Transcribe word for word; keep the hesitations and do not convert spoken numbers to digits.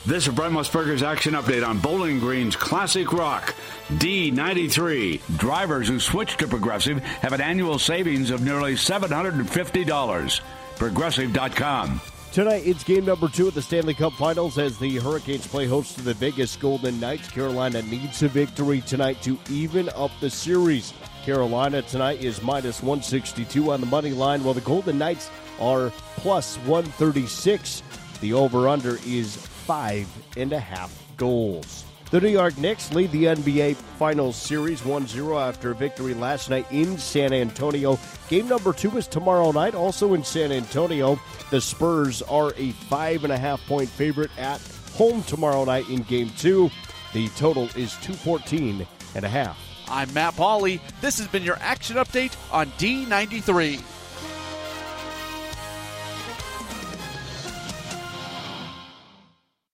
This is Brent Musburger's Action Update on Bowling Green's Classic Rock. D ninety-three. Drivers who switch to Progressive have an annual savings of nearly seven hundred fifty dollars. Progressive dot com. Tonight, it's game number two of the Stanley Cup Finals as the Hurricanes play host to the Vegas Golden Knights. Carolina needs a victory tonight to even up the series. Carolina tonight is minus one sixty-two on the money line, while the Golden Knights are plus one thirty-six. The over-under is five and a half goals. The New York Knicks lead the N B A Finals Series one zero after a victory last night in San Antonio. Game number two is tomorrow night, also in San Antonio. The Spurs are a five and a half point favorite at home tomorrow night in game two. The total is two fourteen and a half. I'm Matt Pauley. This has been your Action Update on D ninety-three.